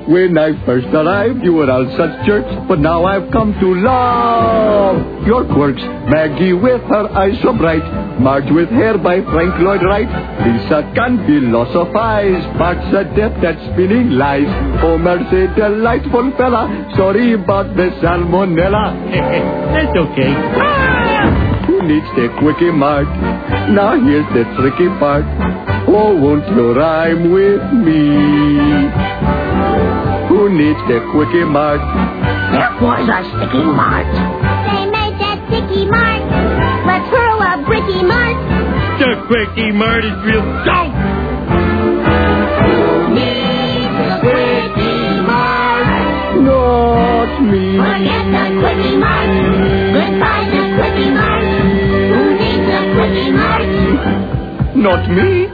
When I first arrived, you were all such jerks, but now I've come to love your quirks. Maggie with her eyes so bright, Marge with hair by Frank Lloyd Wright, Lisa can philosophize, Bart's adept at spinning lies, Homer's a delightful fella, sorry about the salmonella. That's okay. Who needs the quickie mart? Now here's the tricky part. Oh, won't you rhyme with me? Who needs the quickie mart? There was a sticky mart. They made that sticky mart. Let's hurl a bricky mart. The quickie mart is real dope. Who needs the quickie mart? Not me. Forget the quickie mart. Goodbye, the quickie mart. Who needs the quickie mart? Not me.